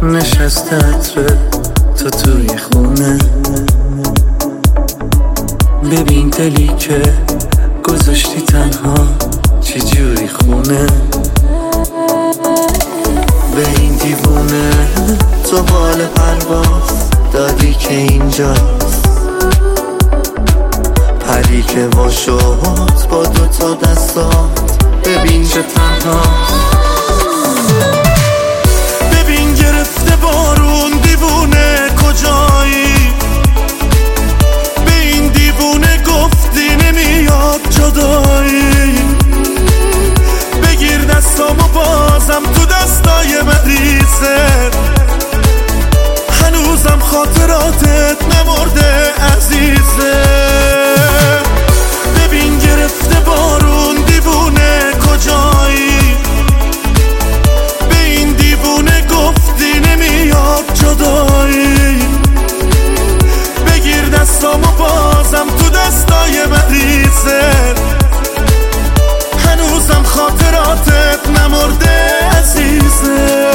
نشسته عطره تو توی خونه. ببین دلی که گذاشتی تنها چجوری خونه. به این دیوونه تو بال پرواز دادی که اینجاست. پری که وا شد با دوتا دستات ببین چه تنهاست. ببین گرفته بارون دیوونه کجایی. به این دیوونه گفتی نمیاد جدایی. بگیر دستامو بازم تو دستای مریضه. هنوزم خاطراتت نمرده عزیزه. ببین گرفته بارون دیوونه کجایی. به این دیوونه گفتی نمیاد جدایی. بگیر دستامو بازم تو دستای مریضه. هنوزم خاطراتت نمرده عزیزه.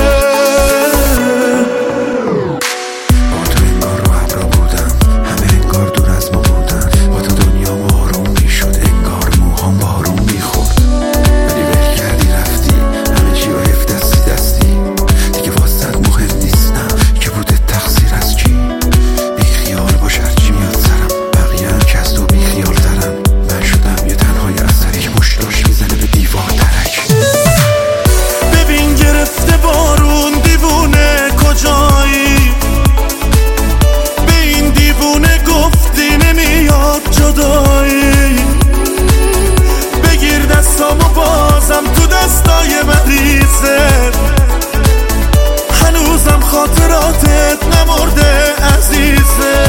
هنوزم خاطراتت نمرده عزیزه.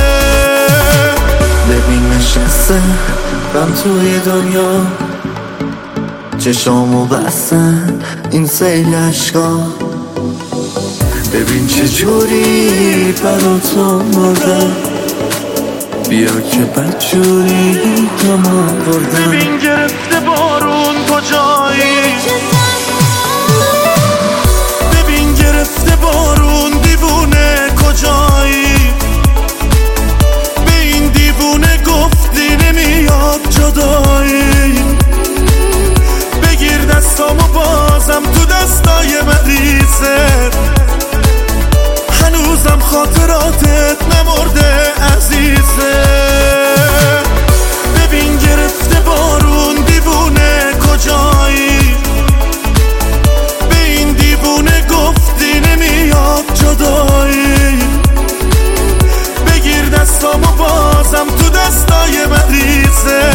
ببین نشسته من توی دنیا. چشامو بستن این سیل عشقا. ببین چجوری برا تو مردم. بیا که بدجوری کم آوردم. ببین گرفته بارون کجایی. ببین گرفته بارون دیوونه کجایی. به این دیوونه گفتی نمیاد جدایی. بگیر دستامو بازم تو دستای مریضه. هنوزم خاطراتت نمرده عزیزه. ببین گرفته بارون دیوونه کجایی. به این دیوونه گفتی نمیاد جدایی. بگیر دستامو بازم تو دستای مریضه.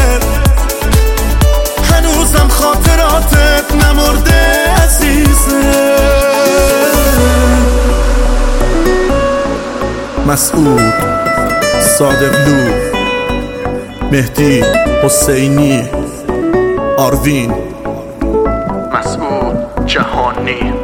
هنوزم خاطراتت نمرده عزیزه. مسعود، صادقلو، مهدی، حسینی، آروین، مسعود جهانی.